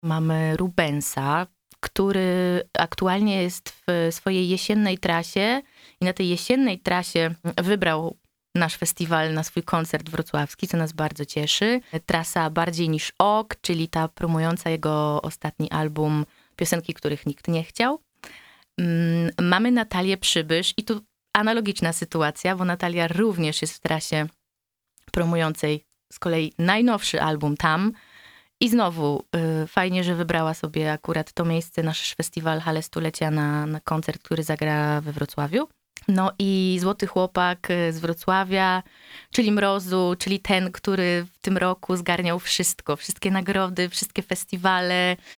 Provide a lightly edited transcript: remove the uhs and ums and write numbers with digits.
Mamy Rubensa, który aktualnie jest w swojej jesiennej trasie i na tej jesiennej trasie wybrał nasz festiwal na swój koncert wrocławski, co nas bardzo cieszy. Trasa Bardziej niż ok, czyli ta promująca jego ostatni album, piosenki, których nikt nie chciał. Mamy Natalię Przybysz i tu analogiczna sytuacja, bo Natalia również jest w trasie promującej z kolei najnowszy album Tam. I znowu fajnie, że wybrała sobie akurat to miejsce, nasz festiwal Hale Stulecia na koncert, który zagra we Wrocławiu. No i Złoty Chłopak z Wrocławia, czyli Mrozu, czyli ten, który w tym roku zgarniał wszystko, wszystkie nagrody, wszystkie festiwale.